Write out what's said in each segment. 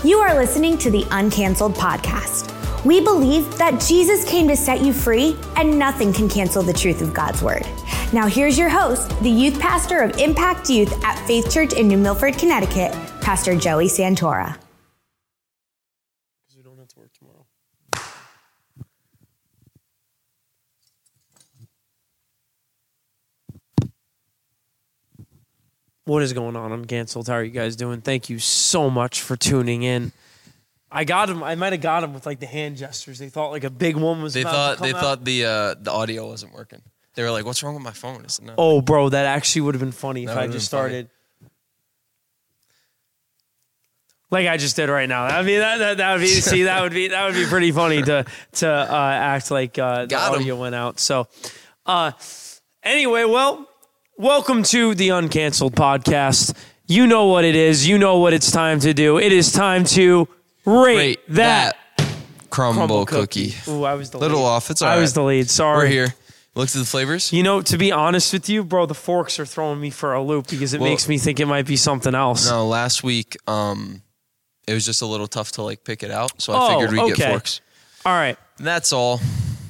You are listening to the Uncanceled Podcast. We believe that Jesus came to set you free, and nothing can cancel the truth of God's Word. Now here's your host, the youth pastor of Impact Youth at Faith Church in New Milford, Connecticut, Pastor Joey Santora. Because we don't have to work tomorrow. What is going on? I'm canceled. How are you guys doing? Thank you so much for tuning in. I got him. I might have got him with like the hand gestures. They thought like a big one was about to come out. They thought the audio wasn't working. They were like, "What's wrong with my phone?" Is it not? Oh, bro, that actually would have been funny if I just started like I just did right now. I mean, that would be see that would be pretty funny to act like the audio went out. So, anyway, well, welcome to the Uncanceled Podcast. You know what it is. You know what it's time to do. It is time to rate that crumble cookie. Ooh, I was the little lead. off. It's all right. I was the lead. Sorry. We're here. Look at the flavors. You know, to be honest with you, bro, the forks are throwing me for a loop because it makes me think it might be something else. No, last week, it was just a little tough to like pick it out, so I figured we'd get forks. All right. That's all.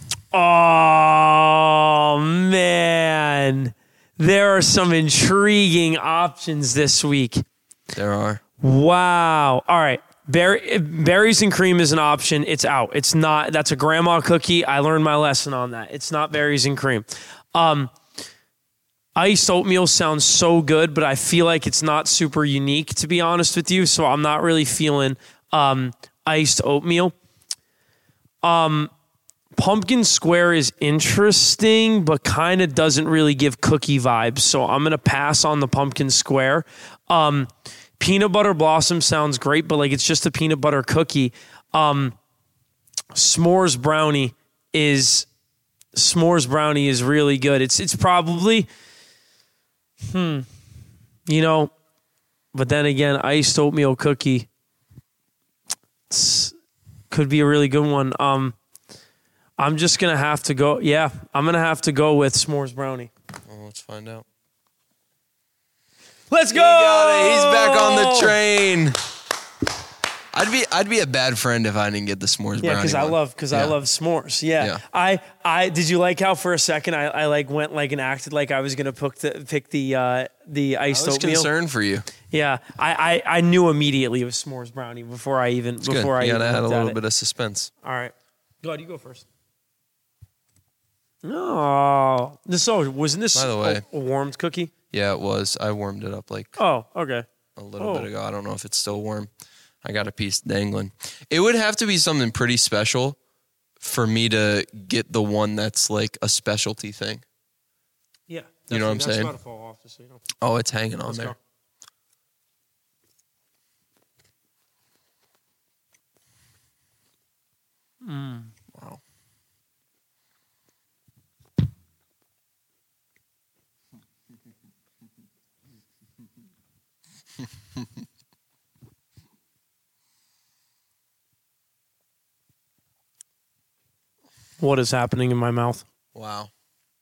Oh, man. There are some intriguing options this week. There are. Wow. All right. Berries and cream is an option. It's out. It's not. That's a grandma cookie. I learned my lesson on that. It's not berries and cream. Iced oatmeal sounds so good, but I feel like it's not super unique, to be honest with you. So I'm not really feeling iced oatmeal. Pumpkin square is interesting, but kind of doesn't really give cookie vibes. So I'm going to pass on the pumpkin square. Peanut butter blossom sounds great, but like it's just a peanut butter cookie. S'mores brownie is really good. It's probably, but then again, iced oatmeal cookie could be a really good one. I'm just going to have to go. Yeah, I'm going to have to go with s'mores brownie. Well, let's find out. Let's go! He got it. He's back on the train. I'd be a bad friend if I didn't get the s'mores brownie. Yeah, because I love s'mores. Yeah. I did you like how for a second I like went like and acted like I was gonna pick the iced oatmeal? I was concerned for you. Yeah, I knew immediately it was s'mores brownie before I even You gotta add a little bit of suspense. All right, go ahead, you go first. No, wasn't this by the way a warmed cookie? Yeah, it was. I warmed it up like a little bit ago. I don't know if it's still warm. I got a piece dangling. It would have to be something pretty special for me to get the one that's like a specialty thing. Yeah. You know what I'm saying? About to fall off, just so you know. Oh, it's hanging on there. Wow. What is happening in my mouth? Wow.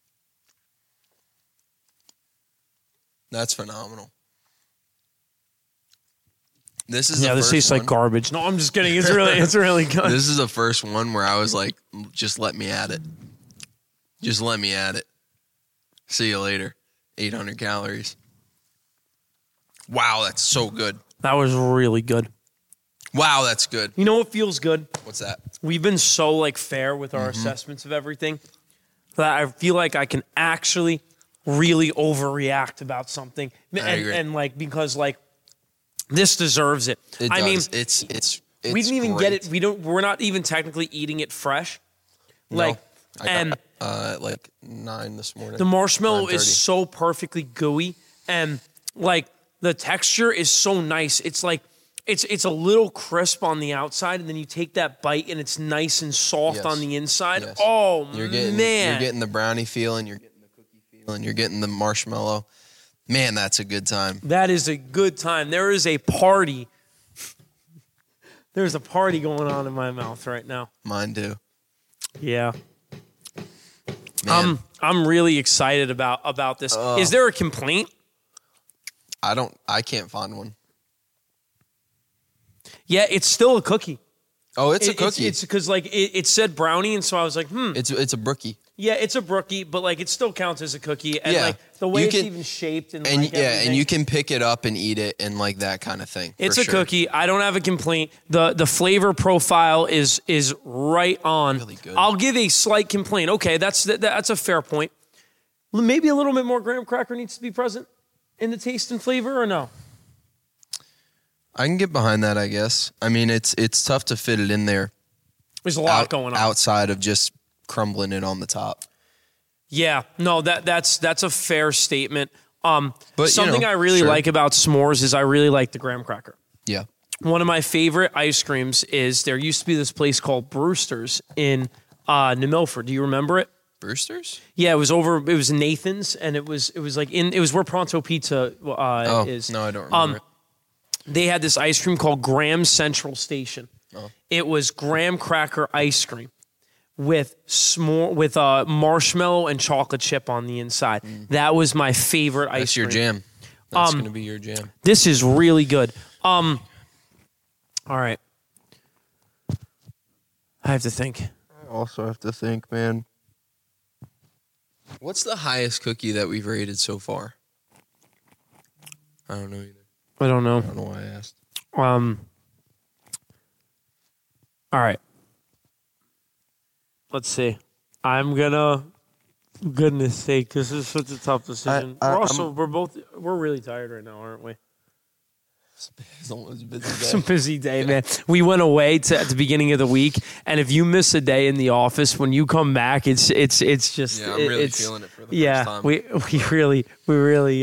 That's phenomenal. This is this tastes like garbage. No, I'm just kidding. It's really good. This is the first one where I was like, just let me at it. Just let me at it. See you later. 800 calories. Wow, that's so good. That was really good. Wow, that's good. You know what feels good? What's that? We've been so like fair with our assessments of everything that I feel like I can actually really overreact about something. I agree. And like because like this deserves it. It does. I mean, it's we didn't even great. get it. We're not even technically eating it fresh. No, I got like 9 this morning. The marshmallow 9:30. is so perfectly gooey, and like the texture is so nice. It's like it's a little crisp on the outside, and then you take that bite, and it's nice and soft on the inside. Yes. Oh, man. You're getting the brownie feeling. You're getting the cookie feeling. You're getting the marshmallow. Man, that's a good time. That is a good time. There is a party. There's a party going on in my mouth right now. Mine too. Yeah. Man. I'm really excited about this. Is there a complaint? I can't find one. Yeah, it's still a cookie. Oh, it's a cookie. It's because like it said brownie, and so I was like, It's a brookie. Yeah, it's a brookie, but like it still counts as a cookie, and like the way it's even shaped and like and you can pick it up and eat it and like that kind of thing. It's a cookie. I don't have a complaint. The flavor profile is right on. Really good. I'll give a slight complaint. Okay, that's a fair point. Maybe a little bit more graham cracker needs to be present in the taste and flavor, or no? I can get behind that, I guess. I mean, it's tough to fit it in there. There's a lot going on outside of just crumbling it on the top. Yeah, no, that's a fair statement. But something I really like about s'mores is I really like the graham cracker. Yeah. One of my favorite ice creams is there used to be this place called Brewster's in New Milford. Do you remember it? Brewster's? Yeah, it was Nathan's, and it was where Pronto Pizza is. No, I don't remember it. They had this ice cream called Graham Central Station. Oh. It was graham cracker ice cream with marshmallow and chocolate chip on the inside. That was my favorite ice cream. That's your jam. That's going to be your jam. This is really good. All right. I have to think. I also have to think, man. What's the highest cookie that we've rated so far? I don't know either. I don't know. I don't know why I asked. All right. Let's see. I'm gonna, goodness sake, this is such a tough decision. We're really tired right now, aren't we? It's almost a busy day. It's a busy day, man. We went away at the beginning of the week, and if you miss a day in the office, when you come back, it's just I'm really feeling it for the first time. we really.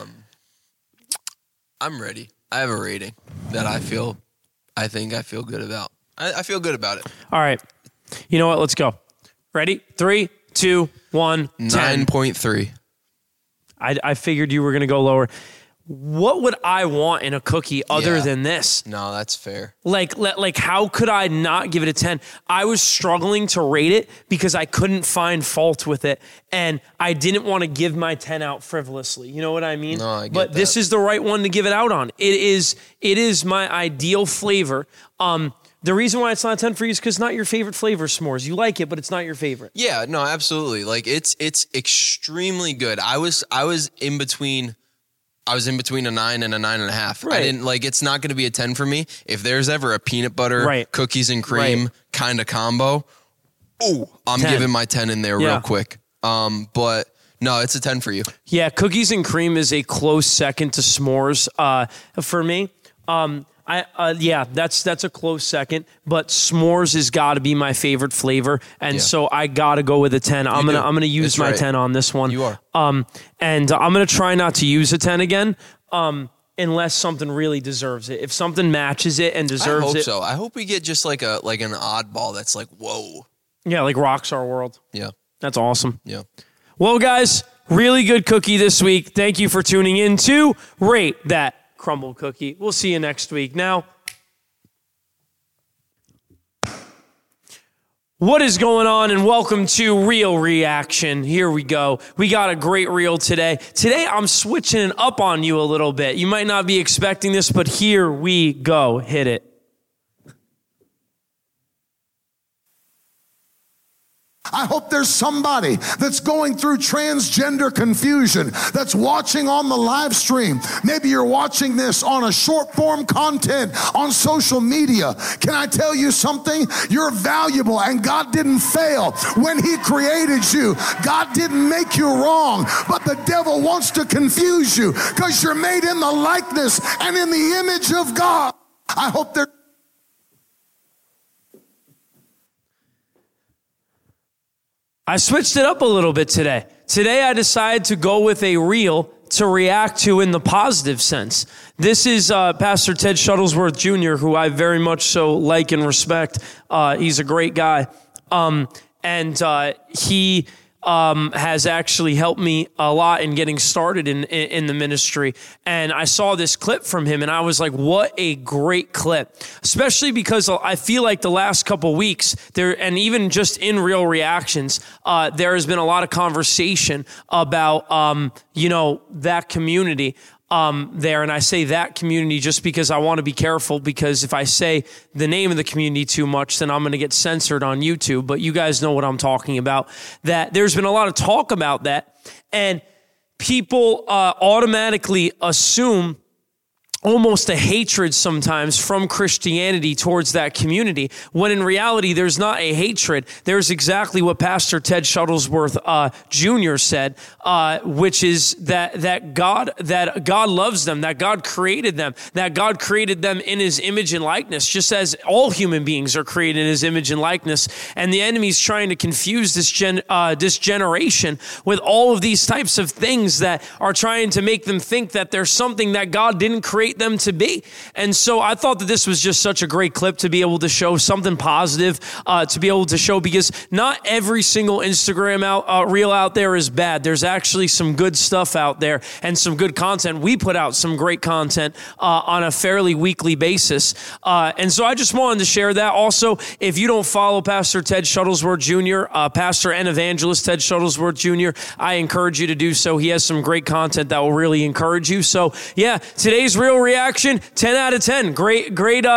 I'm ready. I have a rating that I think I feel good about. I feel good about it. All right. You know what? Let's go. Ready? 3, 2, 1, 9.3. I figured you were going to go lower. What would I want in a cookie other than this? No, that's fair. Like, how could I not give it a 10? I was struggling to rate it because I couldn't find fault with it, and I didn't want to give my 10 out frivolously. You know what I mean? No, I get but that. This is the right one to give it out on. It is my ideal flavor. The reason why it's not a 10 for you is because it's not your favorite flavor, s'mores. You like it, but it's not your favorite. Yeah, no, absolutely. Like it's extremely good. I was in between a 9 and a 9.5. Right. I didn't like. It's not going to be a 10 for me. If there's ever a peanut butter, cookies and cream kind of combo, I'm 10. giving my 10 in there real quick. But no, it's a 10 for you. Yeah, cookies and cream is a close second to s'mores for me. That's a close second, but s'mores has got to be my favorite flavor, and so I got to go with a 10. I'm gonna use my 10 on this one. You are. And I'm gonna try not to use a 10 again, unless something really deserves it. If something matches it and deserves it, I hope so. I hope we get just like an oddball that's like whoa. Yeah, like Rockstar World. Yeah, that's awesome. Yeah. Well, guys, really good cookie this week. Thank you for tuning in to Rate That Crumble Cookie. We'll see you next week. Now, what is going on? And welcome to Reel Reaction. Here we go. We got a great reel today. Today, I'm switching it up on you a little bit. You might not be expecting this, but here we go. Hit it. I hope there's somebody that's going through transgender confusion that's watching on the live stream. Maybe you're watching this on a short form content on social media. Can I tell you something? You're valuable, and God didn't fail when He created you. God didn't make you wrong, but the devil wants to confuse you because you're made in the likeness and in the image of God. I hope there. I switched it up a little bit today. Today I decided to go with a reel to react to in the positive sense. This is Pastor Ted Shuttlesworth Jr., who I very much so like and respect. He's a great guy. And he has actually helped me a lot in getting started in the ministry. And I saw this clip from him, and I was like, what a great clip. Especially because I feel like the last couple weeks, and even just in Reel Reactions, there has been a lot of conversation about, that community. there. And I say that community just because I want to be careful, because if I say the name of the community too much, then I'm going to get censored on YouTube. But you guys know what I'm talking about. That there's been a lot of talk about that, and people automatically assume almost a hatred sometimes from Christianity towards that community, when in reality, there's not a hatred. There's exactly what Pastor Ted Shuttlesworth Jr. said, which is that God loves them, that God created them, in his image and likeness, just as all human beings are created in his image and likeness. And the enemy's trying to confuse this generation with all of these types of things that are trying to make them think that there's something that God didn't create them to be. And so I thought that this was just such a great clip to be able to show something positive, to be able to show, because not every single Instagram reel out there is bad. There's actually some good stuff out there and some good content. We put out some great content on a fairly weekly basis. And so I just wanted to share that. Also, if you don't follow Pastor Ted Shuttlesworth Jr., Pastor and Evangelist Ted Shuttlesworth Jr., I encourage you to do so. He has some great content that will really encourage you. So yeah, today's Real Reaction, 10 out of 10. Great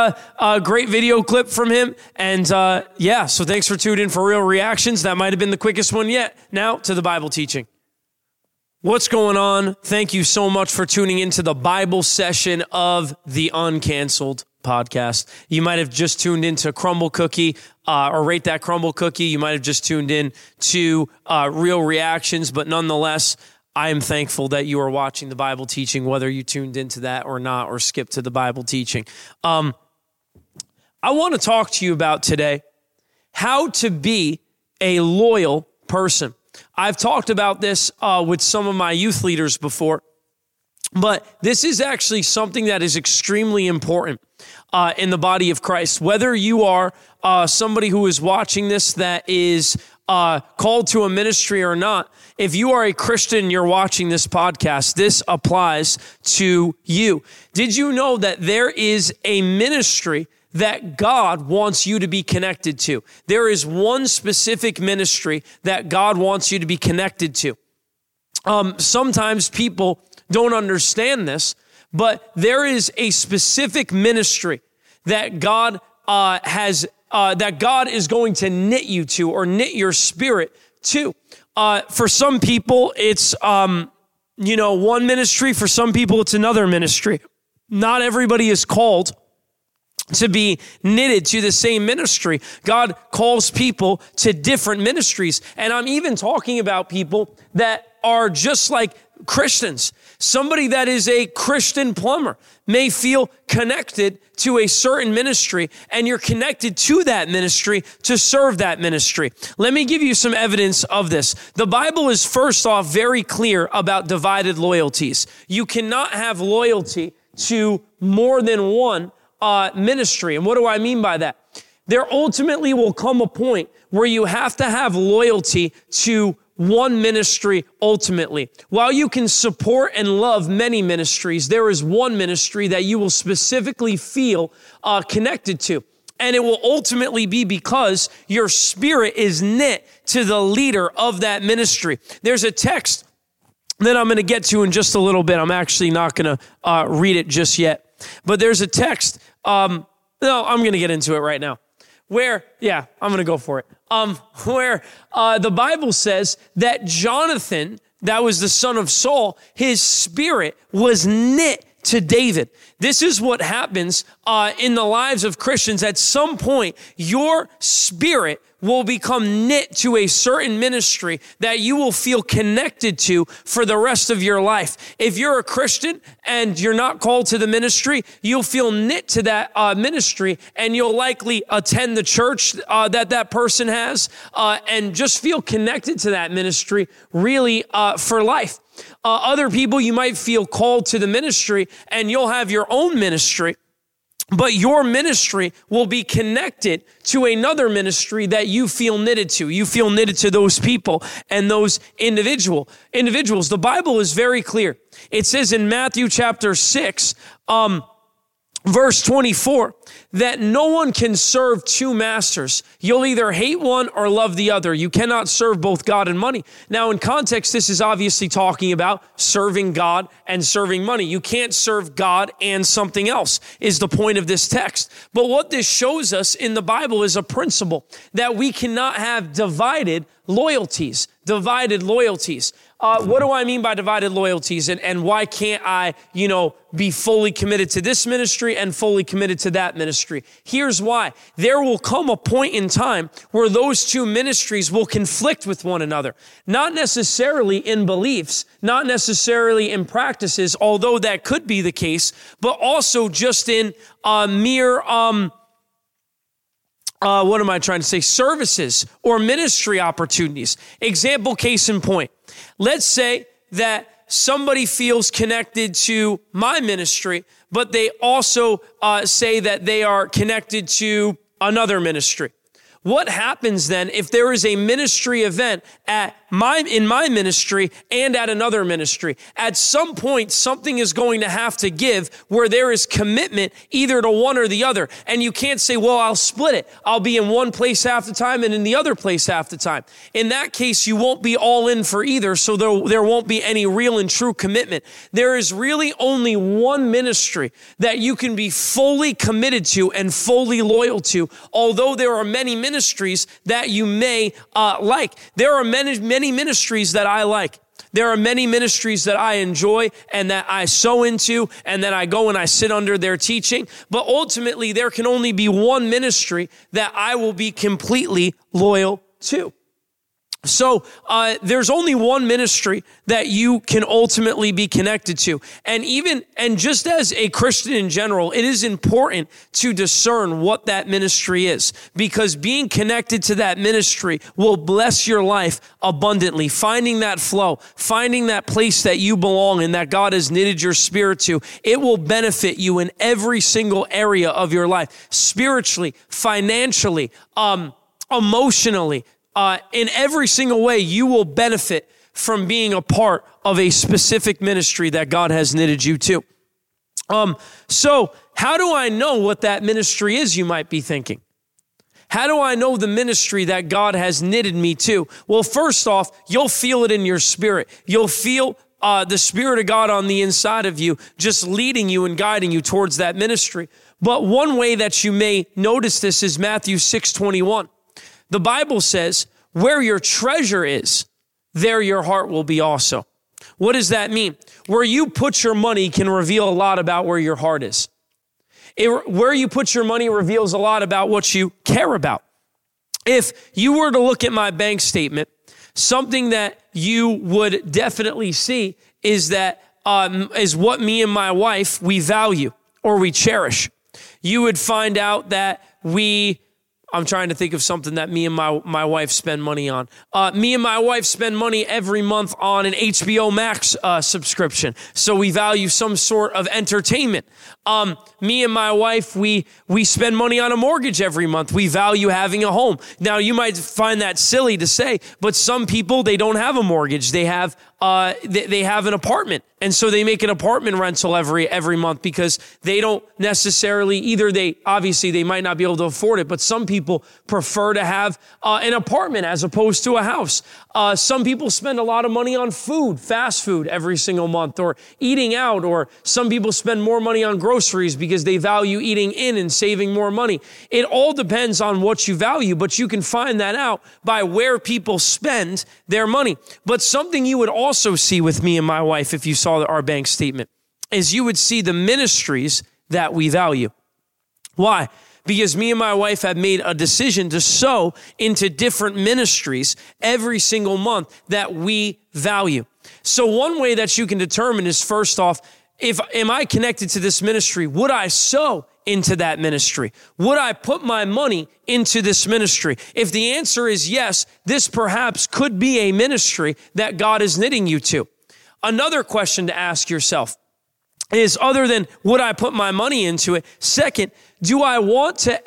video clip from him. And so thanks for tuning in for Real Reactions. That might have been the quickest one yet. Now to the Bible teaching. What's going on? Thank you so much for tuning into the Bible session of the Uncanceled podcast. You might have just tuned into Crumble Cookie or Rate That Crumble Cookie. You might have just tuned in to Real Reactions, but nonetheless, I am thankful that you are watching the Bible teaching, whether you tuned into that or not, or skipped to the Bible teaching. I want to talk to you about today how to be a loyal person. I've talked about this with some of my youth leaders before, but this is actually something that is extremely important in the body of Christ. Whether you are somebody who is watching this that is called to a ministry or not, if you are a Christian, you're watching this podcast, this applies to you. Did you know that there is a ministry that God wants you to be connected to? There is one specific ministry that God wants you to be connected to. Sometimes people don't understand this, but there is a specific ministry that God that God is going to knit you to, or knit your spirit to. For some people, it's, one ministry. For some people, it's another ministry. Not everybody is called to be knitted to the same ministry. God calls people to different ministries. And I'm even talking about people that are just like Christians. Somebody that is a Christian plumber may feel connected to a certain ministry, and you're connected to that ministry to serve that ministry. Let me give you some evidence of this. The Bible is first off very clear about divided loyalties. You cannot have loyalty to more than one ministry. And what do I mean by that? There ultimately will come a point where you have to have loyalty to one ministry ultimately. While you can support and love many ministries, there is one ministry that you will specifically feel connected to. And it will ultimately be because your spirit is knit to the leader of that ministry. There's a text that I'm going to get to in just a little bit. I'm actually not going to read it just yet. But there's a text. I'm going to get into it right now. I'm going to go for it. Where the Bible says that Jonathan, that was the son of Saul, his spirit was knit to David. This is what happens in the lives of Christians. At some point, your spirit will become knit to a certain ministry that you will feel connected to for the rest of your life. If you're a Christian and you're not called to the ministry, you'll feel knit to that ministry, and you'll likely attend the church that person has and just feel connected to that ministry really for life. Other people, you might feel called to the ministry and you'll have your own ministry, but your ministry will be connected to another ministry that you feel knitted to. You feel knitted to those people and those individuals. The Bible is very clear. It says in Matthew chapter 6, verse 24, that no one can serve two masters. You'll either hate one or love the other. You cannot serve both God and money. Now, in context, this is obviously talking about serving God and serving money. You can't serve God and something else is the point of this text. But what this shows us in the Bible is a principle that we cannot have divided loyalties. What do I mean by divided loyalties, and why can't I, be fully committed to this ministry and fully committed to that ministry? Here's why. There will come a point in time where those two ministries will conflict with one another, not necessarily in beliefs, not necessarily in practices, although that could be the case, but also just in mere services or ministry opportunities. Example, case in point. Let's say that somebody feels connected to my ministry, but they also say that they are connected to another ministry. What happens then if there is a ministry event in my ministry and at another ministry? At some point, something is going to have to give where there is commitment either to one or the other. And you can't say, well, I'll split it. I'll be in one place half the time and in the other place half the time. In that case, you won't be all in for either, so there won't be any real and true commitment. There is really only one ministry that you can be fully committed to and fully loyal to, although there are many ministries that you may like. There are many ministries that I like. There are many ministries that I enjoy and that I sow into and that I go and I sit under their teaching. But ultimately, there can only be one ministry that I will be completely loyal to. So there's only one ministry that you can ultimately be connected to. And just as a Christian in general, it is important to discern what that ministry is, because being connected to that ministry will bless your life abundantly. Finding that flow, finding that place that you belong in, that God has knitted your spirit to, it will benefit you in every single area of your life, spiritually, financially, emotionally. In every single way, you will benefit from being a part of a specific ministry that God has knitted you to. So how do I know what that ministry is, you might be thinking? How do I know the ministry that God has knitted me to? Well, first off, you'll feel it in your spirit. You'll feel the Spirit of God on the inside of you, just leading you and guiding you towards that ministry. But one way that you may notice this is Matthew 6:21. The Bible says, where your treasure is, there your heart will be also. What does that mean? Where you put your money can reveal a lot about where your heart is. Where you put your money reveals a lot about what you care about. If you were to look at my bank statement, something that you would definitely see is what me and my wife, we value or we cherish. You would find out that I'm trying to think of something that me and my wife spend money on. Me and my wife spend money every month on an HBO Max subscription. So we value some sort of entertainment. Me and my wife, we spend money on a mortgage every month. We value having a home. Now, you might find that silly to say, but some people, they don't have a mortgage. They have an apartment. And so they make an apartment rental every month because they don't necessarily, they might not be able to afford it, but some people prefer to have an apartment as opposed to a house. Some people spend a lot of money on food, fast food every single month, or eating out, or some people spend more money on groceries because they value eating in and saving more money. It all depends on what you value, but you can find that out by where people spend their money. But something you would also see with me and my wife, if you saw our bank statement, is you would see the ministries that we value. Why? Because me and my wife have made a decision to sow into different ministries every single month that we value. So one way that you can determine is, first off, am I connected to this ministry? Would I sow into that ministry? Would I put my money into this ministry? If the answer is yes, this perhaps could be a ministry that God is knitting you to. Another question to ask yourself is, other than would I put my money into it? Second, do I want to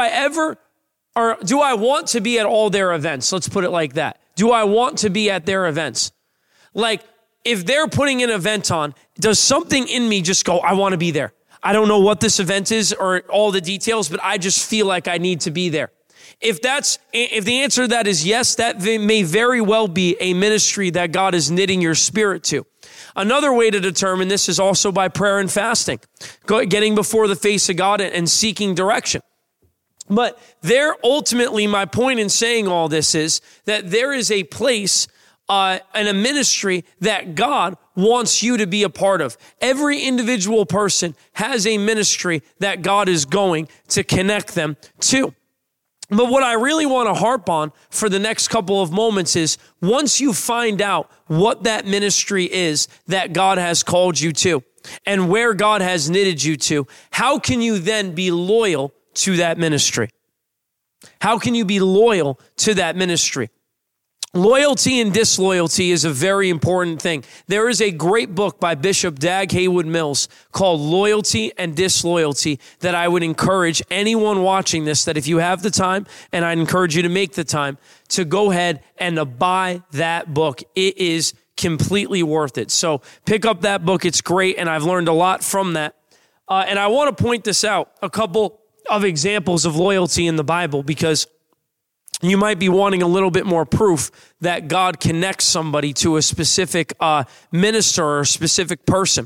be at all their events? Let's put it like that. Do I want to be at their events? Like, if they're putting an event on, does something in me just go, I want to be there? I don't know what this event is or all the details, but I just feel like I need to be there. If the answer to that is yes, that may very well be a ministry that God is knitting your spirit to. Another way to determine this is also by prayer and fasting, getting before the face of God and seeking direction. But ultimately, my point in saying all this is that there is a place and a ministry that God wants you to be a part of. Every individual person has a ministry that God is going to connect them to. But what I really want to harp on for the next couple of moments is once you find out what that ministry is that God has called you to and where God has knitted you to, how can you then be loyal to that ministry? How can you be loyal to that ministry? Loyalty and disloyalty is a very important thing. There is a great book by Bishop Dag Haywood-Mills called Loyalty and Disloyalty that I would encourage anyone watching this, that if you have the time, and I'd encourage you to make the time, to go ahead and to buy that book. It is completely worth it. So pick up that book. It's great, and I've learned a lot from that. And I want to point this out, a couple of examples of loyalty in the Bible, because you might be wanting a little bit more proof that God connects somebody to a specific minister or a specific person.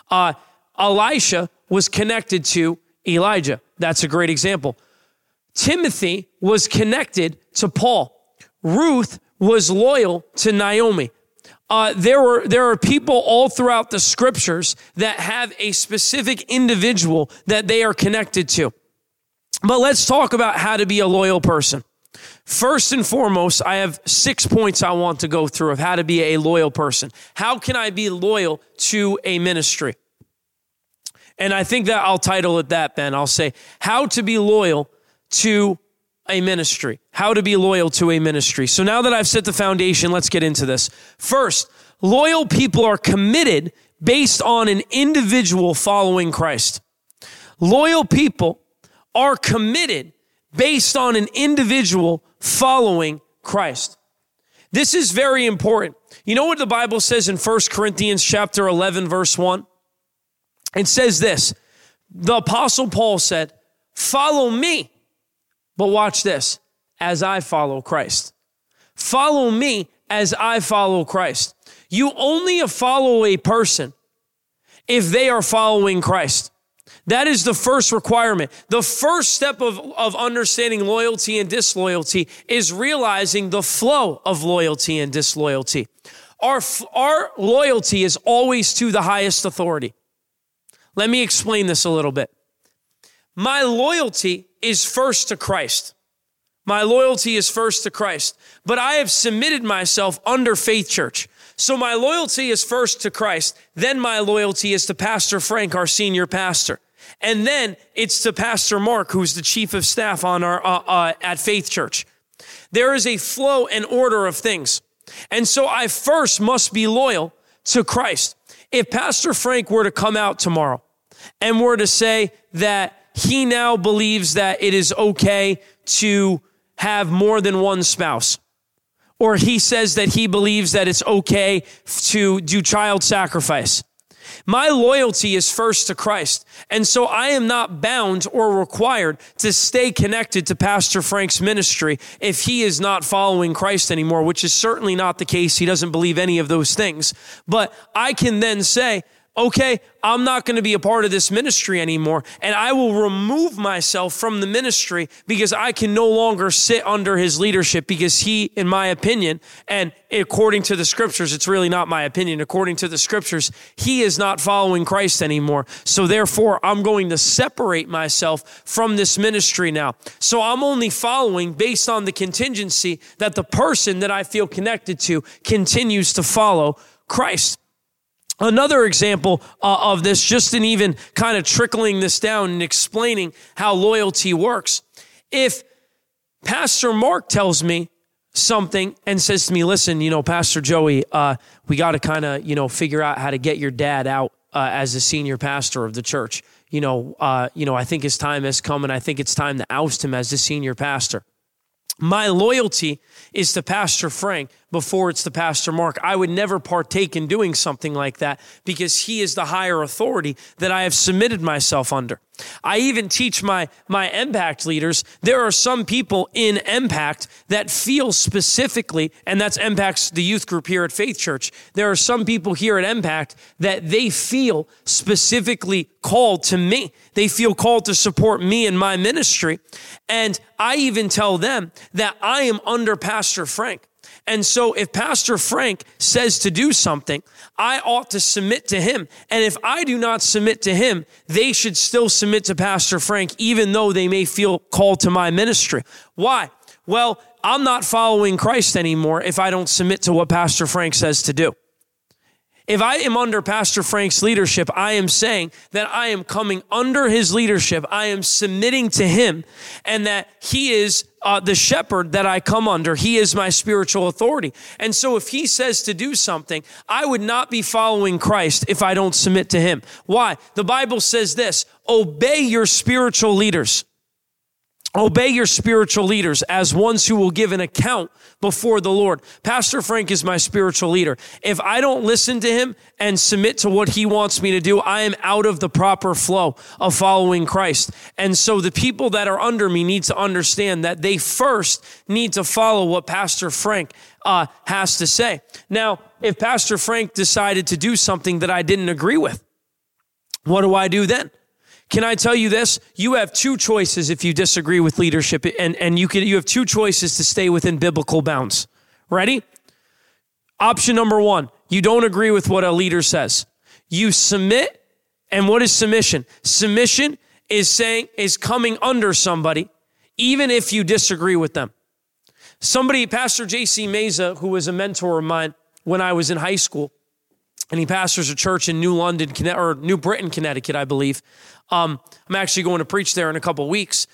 Elisha was connected to Elijah. That's a great example. Timothy was connected to Paul. Ruth was loyal to Naomi. There are people all throughout the scriptures that have a specific individual that they are connected to. But let's talk about how to be a loyal person. First and foremost, I have 6 points I want to go through of how to be a loyal person. How can I be loyal to a ministry? And I think that I'll title it that, Ben. I'll say, how to be loyal to a ministry. How to be loyal to a ministry. So now that I've set the foundation, let's get into this. First, loyal people are committed based on an individual following Christ. Loyal people are committed based on an individual following Christ. This is very important. You know what the Bible says in 1 Corinthians chapter 11, verse 1? It says this, the Apostle Paul said, follow me, but watch this, as I follow Christ. Follow me as I follow Christ. You only follow a person if they are following Christ. That is the first requirement. The first step of understanding loyalty and disloyalty is realizing the flow of loyalty and disloyalty. Our loyalty is always to the highest authority. Let me explain this a little bit. My loyalty is first to Christ. My loyalty is first to Christ. But I have submitted myself under Faith Church. So my loyalty is first to Christ. Then my loyalty is to Pastor Frank, our senior pastor. And then it's to Pastor Mark, who's the chief of staff on our at Faith Church. There is a flow and order of things. And so I first must be loyal to Christ. If Pastor Frank were to come out tomorrow and were to say that he now believes that it is okay to have more than one spouse, or he says that he believes that it's okay to do child sacrifice, my loyalty is first to Christ. And so I am not bound or required to stay connected to Pastor Frank's ministry if he is not following Christ anymore, which is certainly not the case. He doesn't believe any of those things. But I can then say, okay, I'm not going to be a part of this ministry anymore, and I will remove myself from the ministry because I can no longer sit under his leadership because he, in my opinion, and according to the scriptures, it's really not my opinion, according to the scriptures, he is not following Christ anymore. So therefore, I'm going to separate myself from this ministry now. So I'm only following based on the contingency that the person that I feel connected to continues to follow Christ. Another example of this, just in even kind of trickling this down and explaining how loyalty works. If Pastor Mark tells me something and says to me, listen, Pastor Joey, we got to kind of, figure out how to get your dad out as the senior pastor of the church. I think his time has come and I think it's time to oust him as the senior pastor. My loyalty is to Pastor Frank, before it's to Pastor Mark. I would never partake in doing something like that because he is the higher authority that I have submitted myself under. I even teach my Impact leaders, there are some people in Impact that feel specifically, and that's Impact's the youth group here at Faith Church. There are some people here at Impact that they feel specifically called to me. They feel called to support me in my ministry. And I even tell them that I am under Pastor Frank. And so if Pastor Frank says to do something, I ought to submit to him. And if I do not submit to him, they should still submit to Pastor Frank, even though they may feel called to my ministry. Why? Well, I'm not following Christ anymore if I don't submit to what Pastor Frank says to do. If I am under Pastor Frank's leadership, I am saying that I am coming under his leadership. I am submitting to him, and that he is the shepherd that I come under. He is my spiritual authority. And so if he says to do something, I would not be following Christ if I don't submit to him. Why? The Bible says this: obey your spiritual leaders. Obey your spiritual leaders as ones who will give an account before the Lord. Pastor Frank is my spiritual leader. If I don't listen to him and submit to what he wants me to do, I am out of the proper flow of following Christ. And so the people that are under me need to understand that they first need to follow what Pastor Frank has to say. Now, if Pastor Frank decided to do something that I didn't agree with, what do I do then? Can I tell you this? You have two choices if you disagree with leadership, and you have two choices to stay within biblical bounds. Ready? Option number one, you don't agree with what a leader says. You submit, and what is submission? Submission is coming under somebody, even if you disagree with them. Pastor J.C. Meza, who was a mentor of mine when I was in high school, and he pastors a church in New Britain, Connecticut, I believe. I'm actually going to preach there in a couple of weeks.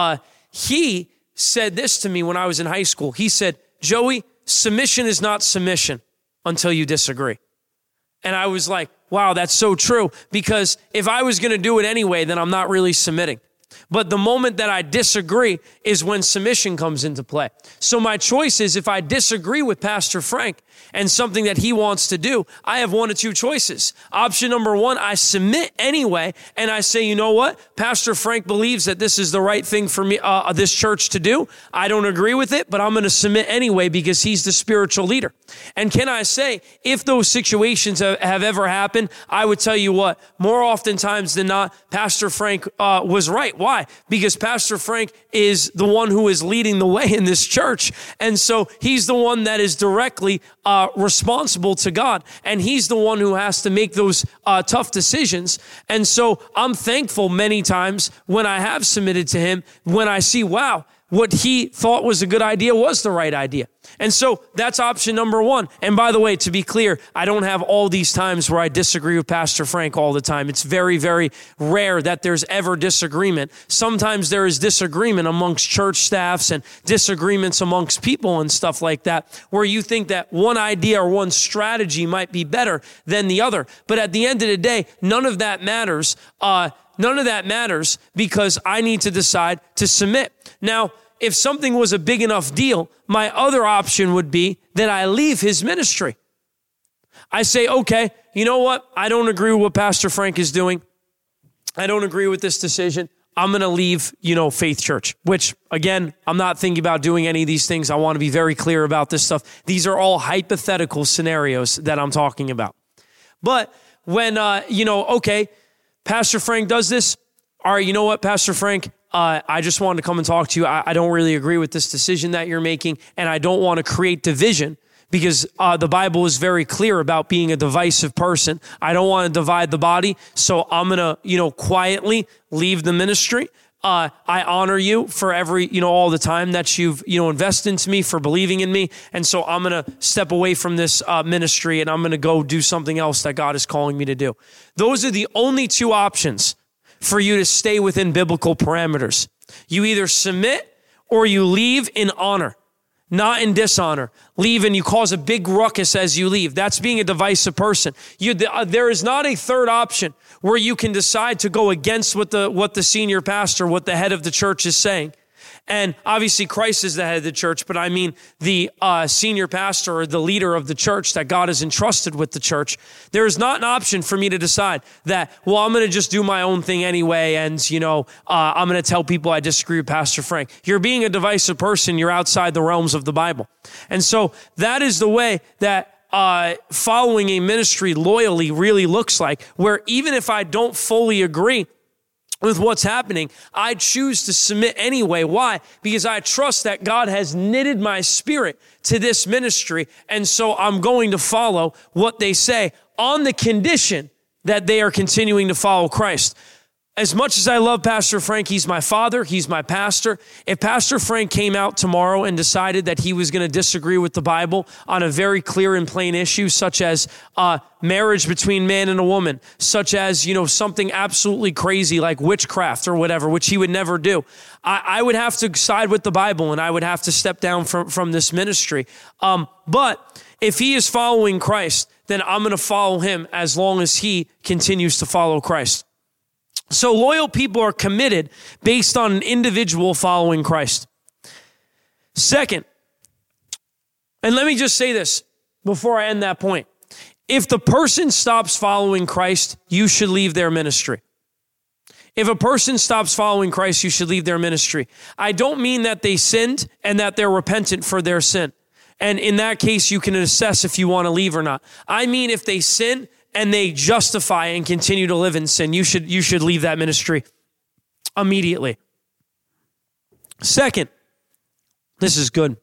He said this to me when I was in high school. He said, Joey, submission is not submission until you disagree. And I was like, wow, that's so true. Because if I was going to do it anyway, then I'm not really submitting. But the moment that I disagree is when submission comes into play. So my choice is, if I disagree with Pastor Frank and something that he wants to do, I have one of two choices. Option number one, I submit anyway, and I say, you know what? Pastor Frank believes that this is the right thing for me, this church to do. I don't agree with it, but I'm going to submit anyway because he's the spiritual leader. And can I say, if those situations have ever happened, I would tell you what, more oftentimes than not, Pastor Frank was right. Why? Because Pastor Frank is the one who is leading the way in this church. And so he's the one that is directly responsible to God. And he's the one who has to make those tough decisions. And so I'm thankful many times when I have submitted to him, when I see, wow, what he thought was a good idea was the right idea. And so that's option number one. And by the way, to be clear, I don't have all these times where I disagree with Pastor Frank all the time. It's very, very rare that there's ever disagreement. Sometimes there is disagreement amongst church staffs and disagreements amongst people and stuff like that, where you think that one idea or one strategy might be better than the other. But at the end of the day, none of that matters. None of that matters because I need to decide to submit. Now, if something was a big enough deal, my other option would be that I leave his ministry. I say, okay, you know what? I don't agree with what Pastor Frank is doing. I don't agree with this decision. I'm going to leave, Faith Church, which again, I'm not thinking about doing any of these things. I want to be very clear about this stuff. These are all hypothetical scenarios that I'm talking about. But when, okay, Pastor Frank does this. All right, you know what, Pastor Frank? I just wanted to come and talk to you. I don't really agree with this decision that you're making, and I don't want to create division because the Bible is very clear about being a divisive person. I don't want to divide the body, so I'm going to, quietly leave the ministry. I honor you for all the time that you've, invested into me, for believing in me. And so I'm going to step away from this ministry and I'm going to go do something else that God is calling me to do. Those are the only two options for you to stay within biblical parameters. You either submit or you leave in honor, not in dishonor. Leave and you cause a big ruckus as you leave. That's being a divisive person. There is not a third option where you can decide to go against what the senior pastor, what the head of the church is saying, And obviously Christ is the head of the church, but I mean the senior pastor or the leader of the church that God has entrusted with the church. There is not an option for me to decide that, well, I'm going to just do my own thing anyway, and, I'm going to tell people I disagree with Pastor Frank. You're being a divisive person. You're outside the realms of the Bible. And so that is the way that following a ministry loyally really looks like, where even if I don't fully agree with what's happening, I choose to submit anyway. Why? Because I trust that God has knitted my spirit to this ministry, and so I'm going to follow what they say on the condition that they are continuing to follow Christ. As much as I love Pastor Frank, he's my father, he's my pastor. If Pastor Frank came out tomorrow and decided that he was going to disagree with the Bible on a very clear and plain issue, such as marriage between man and a woman, such as, something absolutely crazy like witchcraft or whatever, which he would never do, I would have to side with the Bible and I would have to step down from this ministry. But if he is following Christ, then I'm going to follow him as long as he continues to follow Christ. So loyal people are committed based on an individual following Christ. Second, and let me just say this before I end that point. If the person stops following Christ, you should leave their ministry. If a person stops following Christ, you should leave their ministry. I don't mean that they sinned and that they're repentant for their sin. And in that case, you can assess if you want to leave or not. I mean, if they sin and they justify and continue to live in sin, you should leave that ministry immediately. Second, this is good.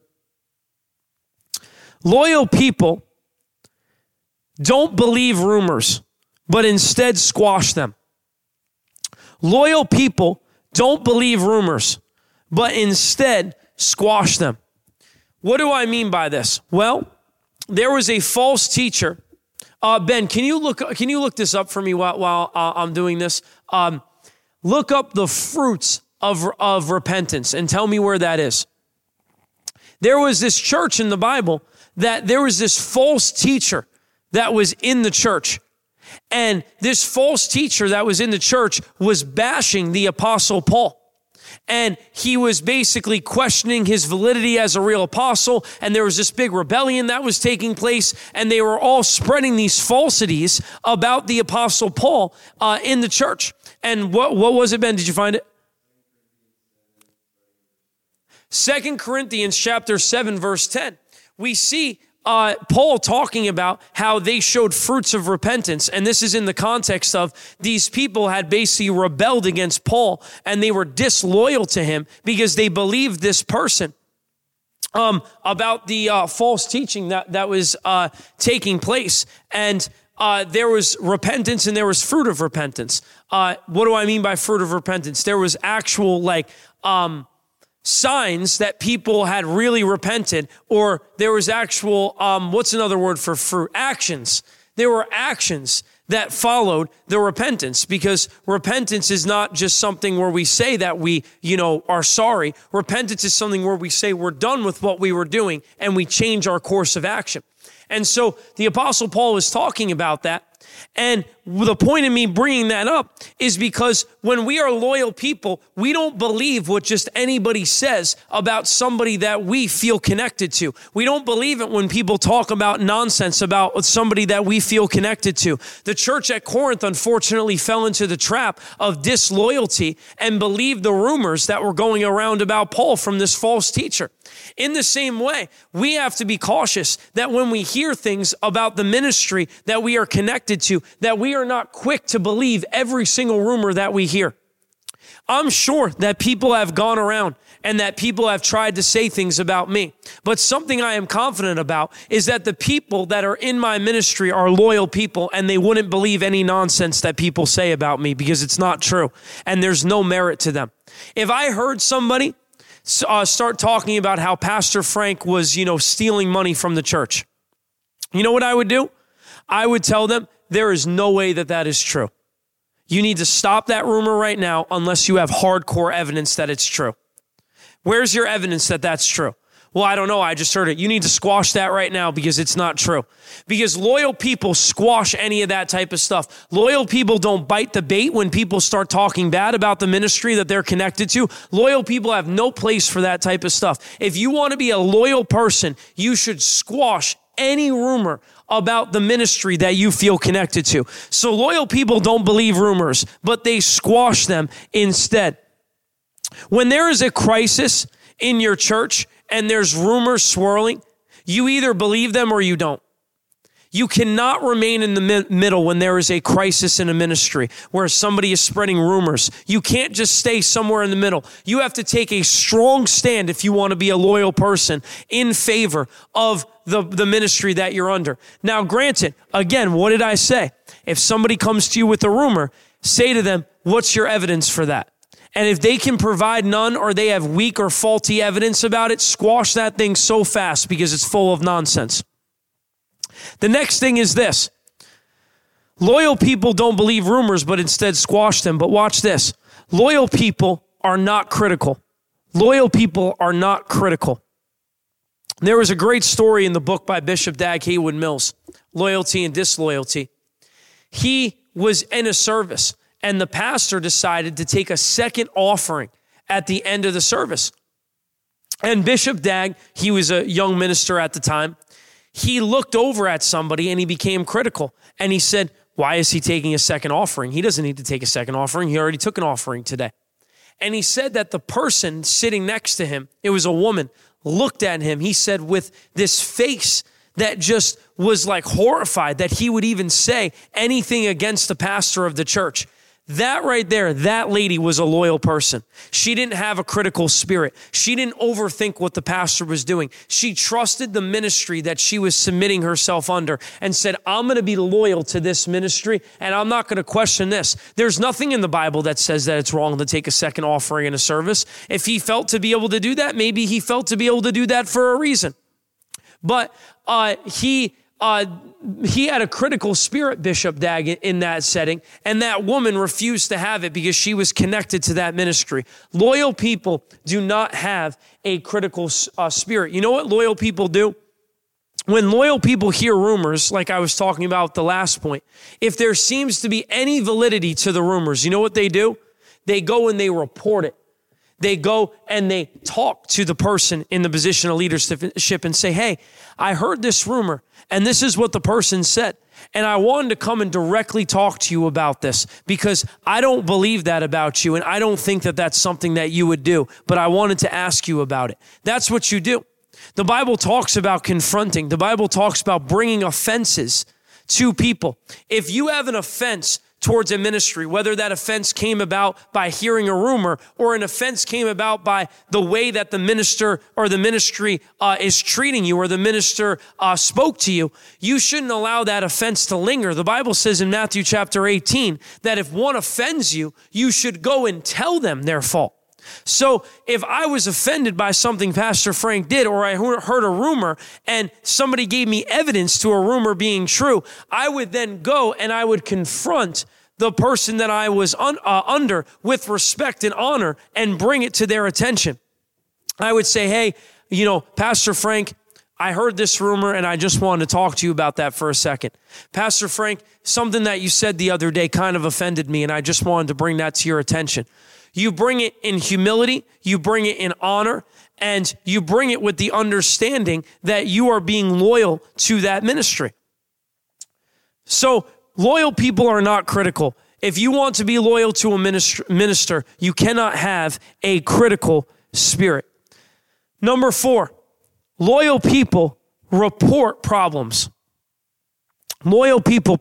Loyal people don't believe rumors, but instead squash them. Loyal people don't believe rumors, but instead squash them. What do I mean by this? Well, there was a false teacher. Ben, can you look this up for me while I'm doing this? Look up the fruits of repentance and tell me where that is. There was this church in the Bible that there was this false teacher that was in the church. And this false teacher that was in the church was bashing the Apostle Paul. And he was basically questioning his validity as a real apostle. And there was this big rebellion that was taking place. And they were all spreading these falsities about the Apostle Paul in the church. And what was it, Ben? Did you find it? 2 Corinthians chapter 7, verse 10. We see Paul talking about how they showed fruits of repentance. And this is in the context of these people had basically rebelled against Paul and they were disloyal to him because they believed this person about the false teaching that was taking place. And there was repentance and there was fruit of repentance. What do I mean by fruit of repentance? There was actual signs that people had really repented, or there was actual, what's another word for fruit? Actions. There were actions that followed the repentance, because repentance is not just something where we say that we, are sorry. Repentance is something where we say we're done with what we were doing and we change our course of action. And so the Apostle Paul was talking about that. And the point of me bringing that up is because when we are loyal people, we don't believe what just anybody says about somebody that we feel connected to. We don't believe it when people talk about nonsense about somebody that we feel connected to. The church at Corinth, unfortunately, fell into the trap of disloyalty and believed the rumors that were going around about Paul from this false teacher. In the same way, we have to be cautious that when we hear things about the ministry that we are connected to, that we are not quick to believe every single rumor that we hear. I'm sure that people have gone around and that people have tried to say things about me. But something I am confident about is that the people that are in my ministry are loyal people, and they wouldn't believe any nonsense that people say about me because it's not true and there's no merit to them. If I heard somebody start talking about how Pastor Frank was, stealing money from the church, you know what I would do? I would tell them, there is no way that is true. You need to stop that rumor right now unless you have hardcore evidence that it's true. Where's your evidence that that's true? Well, I don't know. I just heard it. You need to squash that right now because it's not true. Because loyal people squash any of that type of stuff. Loyal people don't bite the bait when people start talking bad about the ministry that they're connected to. Loyal people have no place for that type of stuff. If you want to be a loyal person, you should squash any rumor about the ministry that you feel connected to. So loyal people don't believe rumors, but they squash them instead. When there is a crisis in your church and there's rumors swirling, you either believe them or you don't. You cannot remain in the middle when there is a crisis in a ministry where somebody is spreading rumors. You can't just stay somewhere in the middle. You have to take a strong stand if you want to be a loyal person in favor of the ministry that you're under. Now, granted, again, what did I say? If somebody comes to you with a rumor, say to them, what's your evidence for that? And if they can provide none or they have weak or faulty evidence about it, squash that thing so fast because it's full of nonsense. The next thing is this. Loyal people don't believe rumors, but instead squash them. But watch this. Loyal people are not critical. Loyal people are not critical. There was a great story in the book by Bishop Dag Heward-Mills, Loyalty and Disloyalty. He was in a service, and the pastor decided to take a second offering at the end of the service. And Bishop Dag, he was a young minister at the time, he looked over at somebody and he became critical. And he said, why is he taking a second offering? He doesn't need to take a second offering. He already took an offering today. And he said that the person sitting next to him, it was a woman, looked at him, he said, with this face that just was like horrified that he would even say anything against the pastor of the church. That right there, that lady was a loyal person. She didn't have a critical spirit. She didn't overthink what the pastor was doing. She trusted the ministry that she was submitting herself under and said, I'm going to be loyal to this ministry and I'm not going to question this. There's nothing in the Bible that says that it's wrong to take a second offering in a service. If he felt to be able to do that, maybe he felt to be able to do that for a reason. But he had a critical spirit, Bishop Dag, in that setting, and that woman refused to have it because she was connected to that ministry. Loyal people do not have a critical spirit. You know what loyal people do? When loyal people hear rumors, like I was talking about the last point, if there seems to be any validity to the rumors, you know what they do? They go and they report it. They go and they talk to the person in the position of leadership and say, hey, I heard this rumor and this is what the person said. And I wanted to come and directly talk to you about this because I don't believe that about you. And I don't think that that's something that you would do, but I wanted to ask you about it. That's what you do. The Bible talks about confronting. The Bible talks about bringing offenses to people. If you have an offense towards a ministry, whether that offense came about by hearing a rumor or an offense came about by the way that the minister or the ministry is treating you or the minister spoke to you, you shouldn't allow that offense to linger. The Bible says in Matthew chapter 18 that if one offends you, you should go and tell them their fault. So if I was offended by something Pastor Frank did, or I heard a rumor and somebody gave me evidence to a rumor being true, I would then go and I would confront the person that I was under with respect and honor and bring it to their attention. I would say, hey, Pastor Frank, I heard this rumor and I just wanted to talk to you about that for a second. Pastor Frank, something that you said the other day kind of offended me and I just wanted to bring that to your attention. You bring it in humility, you bring it in honor, and you bring it with the understanding that you are being loyal to that ministry. So loyal people are not critical. If you want to be loyal to a minister, you cannot have a critical spirit. Number 4, loyal people report problems. Loyal people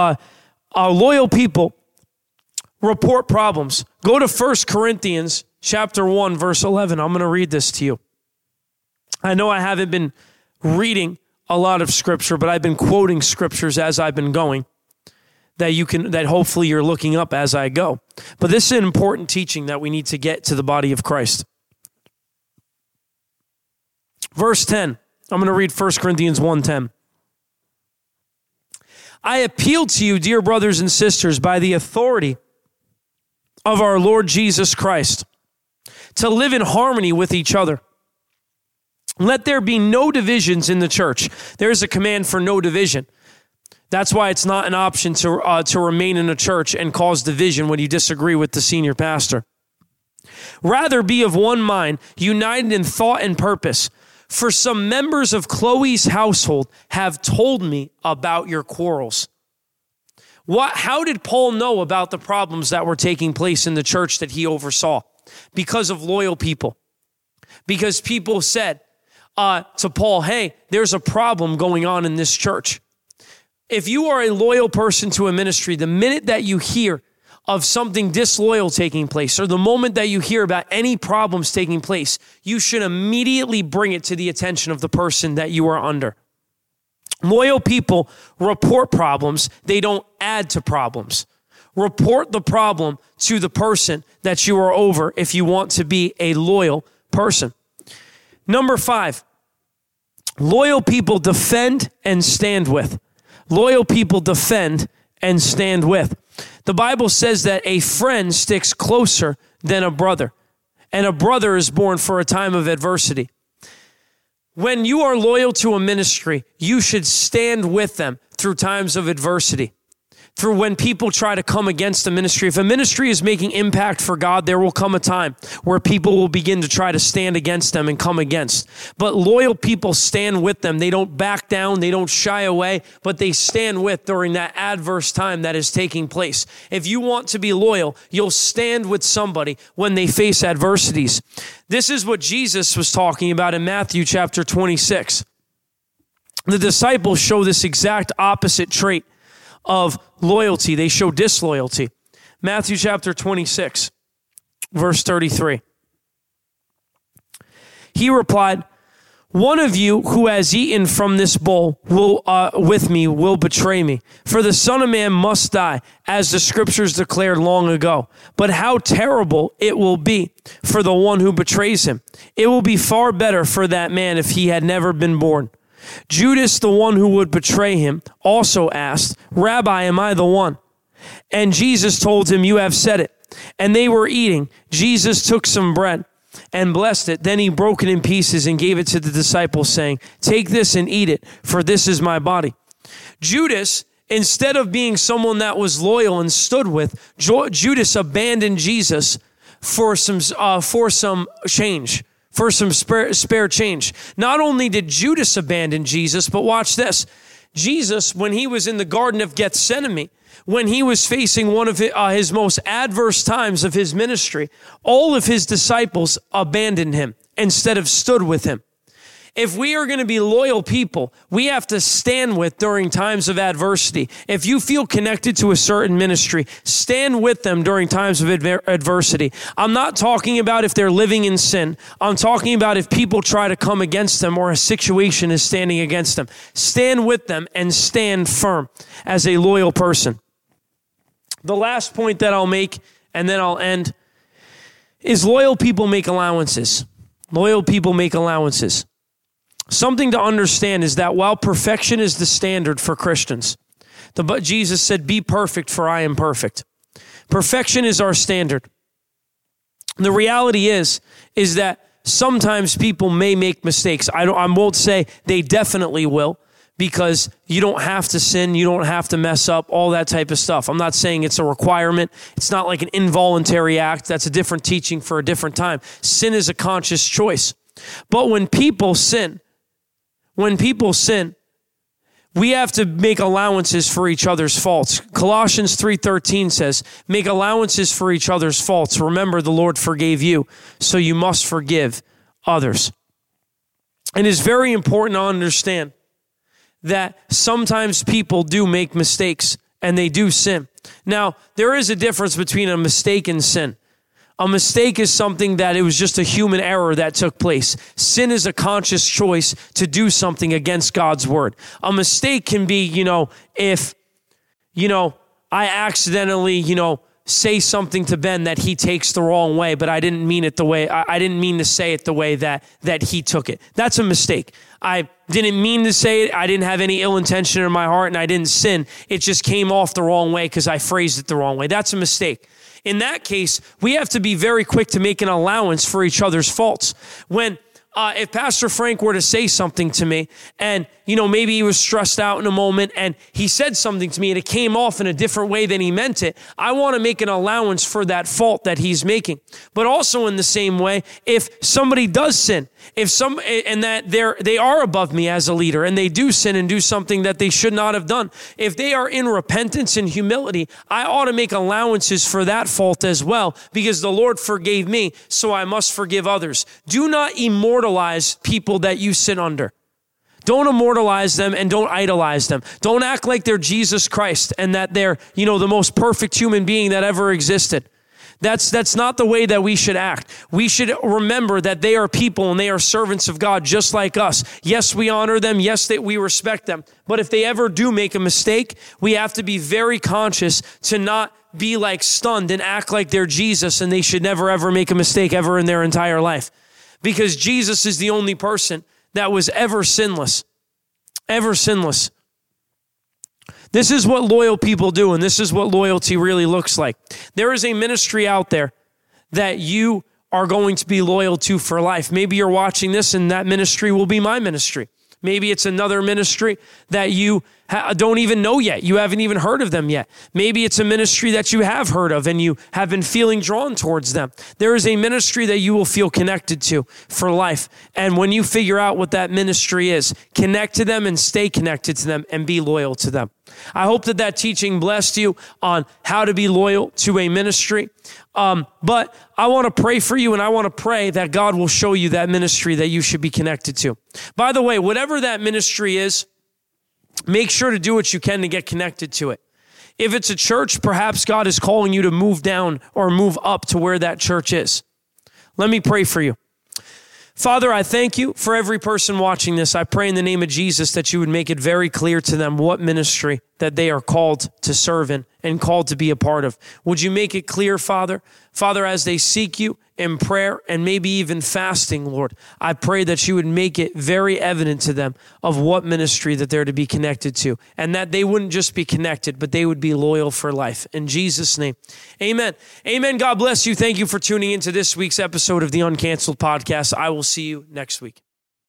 report problems. Go to 1 Corinthians chapter 1, verse 11. I'm going to read this to you. I know I haven't been reading a lot of scripture, but I've been quoting scriptures as I've been going that hopefully you're looking up as I go. But this is an important teaching that we need to get to the body of Christ. Verse 10. I'm going to read 1 Corinthians 1:10. I appeal to you, dear brothers and sisters, by the authority of our Lord Jesus Christ, to live in harmony with each other. Let there be no divisions in the church. There's a command for no division. That's why it's not an option to remain in a church and cause division when you disagree with the senior pastor. Rather be of one mind, united in thought and purpose. For some members of Chloe's household have told me about your quarrels. How did Paul know about the problems that were taking place in the church that he oversaw? Because of loyal people. Because people said to Paul, hey, there's a problem going on in this church. If you are a loyal person to a ministry, the minute that you hear of something disloyal taking place, or the moment that you hear about any problems taking place, you should immediately bring it to the attention of the person that you are under. Loyal people report problems. They don't add to problems. Report the problem to the person that you are over if you want to be a loyal person. Number 5, loyal people defend and stand with. Loyal people defend and stand with. The Bible says that a friend sticks closer than a brother, and a brother is born for a time of adversity. When you are loyal to a ministry, you should stand with them through times of adversity. Through when people try to come against a ministry. If a ministry is making impact for God, there will come a time where people will begin to try to stand against them and come against. But loyal people stand with them. They don't back down. They don't shy away, but they stand with during that adverse time that is taking place. If you want to be loyal, you'll stand with somebody when they face adversities. This is what Jesus was talking about in Matthew chapter 26. The disciples show this exact opposite trait of loyalty. They show disloyalty. Matthew chapter 26, verse 33. He replied, one of you who has eaten from this bowl with me will betray me. For the Son of Man must die, as the scriptures declared long ago. But how terrible it will be for the one who betrays him. It will be far better for that man if he had never been born. Judas, the one who would betray him, also asked, Rabbi, am I the one? And Jesus told him, you have said it. And they were eating. Jesus took some bread and blessed it. Then he broke it in pieces and gave it to the disciples, saying, take this and eat it, for this is my body. Judas, instead of being someone that was loyal and stood with, Judas abandoned Jesus for some change. For some spare change. Not only did Judas abandon Jesus, but watch this. Jesus, when he was in the Garden of Gethsemane, when he was facing one of his most adverse times of his ministry, all of his disciples abandoned him instead of stood with him. If we are going to be loyal people, we have to stand with during times of adversity. If you feel connected to a certain ministry, stand with them during times of adversity. I'm not talking about if they're living in sin. I'm talking about if people try to come against them or a situation is standing against them. Stand with them and stand firm as a loyal person. The last point that I'll make, and then I'll end, is loyal people make allowances. Loyal people make allowances. Something to understand is that while perfection is the standard for Christians, Jesus said, be perfect for I am perfect. Perfection is our standard. The reality is that sometimes people may make mistakes. I won't say they definitely will, because you don't have to sin, you don't have to mess up, all that type of stuff. I'm not saying it's a requirement. It's not like an involuntary act. That's a different teaching for a different time. Sin is a conscious choice. But when people sin, we have to make allowances for each other's faults. Colossians 3:13 says, make allowances for each other's faults. Remember, the Lord forgave you, so you must forgive others. And it's very important to understand that sometimes people do make mistakes and they do sin. Now, there is a difference between a mistake and sin. A mistake is something that it was just a human error that took place. Sin is a conscious choice to do something against God's word. A mistake can be, if, I accidentally, say something to Ben that he takes the wrong way, but I didn't mean it the way, I didn't mean to say it the way that he took it. That's a mistake. I didn't mean to say it. I didn't have any ill intention in my heart and I didn't sin. It just came off the wrong way because I phrased it the wrong way. That's a mistake. In that case, we have to be very quick to make an allowance for each other's faults. When if Pastor Frank were to say something to me and, maybe he was stressed out in a moment and he said something to me and it came off in a different way than he meant it, I want to make an allowance for that fault that he's making. But also in the same way, if somebody does sin, and that they are above me as a leader and they do sin and do something that they should not have done, if they are in repentance and humility, I ought to make allowances for that fault as well, because the Lord forgave me, so I must forgive others. Do not immortalize people that you sin under. Don't immortalize them and don't idolize them. Don't act like they're Jesus Christ and that they're, the most perfect human being that ever existed. That's not the way that we should act. We should remember that they are people and they are servants of God just like us. Yes, we honor them. Yes, we respect them. But if they ever do make a mistake, we have to be very conscious to not be like stunned and act like they're Jesus and they should never ever make a mistake ever in their entire life. Because Jesus is the only person that was ever sinless. Ever sinless. This is what loyal people do, and this is what loyalty really looks like. There is a ministry out there that you are going to be loyal to for life. Maybe you're watching this and that ministry will be my ministry. Maybe it's another ministry that you don't even know yet. You haven't even heard of them yet. Maybe it's a ministry that you have heard of and you have been feeling drawn towards them. There is a ministry that you will feel connected to for life. And when you figure out what that ministry is, connect to them and stay connected to them and be loyal to them. I hope that teaching blessed you on how to be loyal to a ministry. But I want to pray for you, and I want to pray that God will show you that ministry that you should be connected to. By the way, whatever that ministry is, make sure to do what you can to get connected to it. If it's a church, perhaps God is calling you to move down or move up to where that church is. Let me pray for you. Father, I thank you for every person watching this. I pray in the name of Jesus that you would make it very clear to them what ministry that they are called to serve in and called to be a part of. Would you make it clear, Father? Father, as they seek you in prayer and maybe even fasting, Lord, I pray that you would make it very evident to them of what ministry that they're to be connected to, and that they wouldn't just be connected, but they would be loyal for life. In Jesus' name, amen. Amen. God bless you. Thank you for tuning into this week's episode of the Uncanceled Podcast. I will see you next week.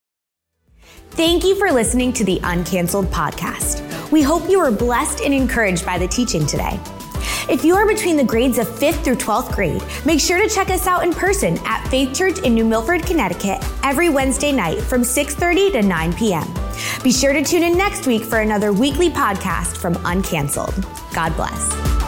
Thank you for listening to the Uncanceled Podcast. We hope you were blessed and encouraged by the teaching today. If you are between the grades of 5th through 12th grade, make sure to check us out in person at Faith Church in New Milford, Connecticut, every Wednesday night from 6:30 to 9 p.m. Be sure to tune in next week for another weekly podcast from Uncanceled. God bless.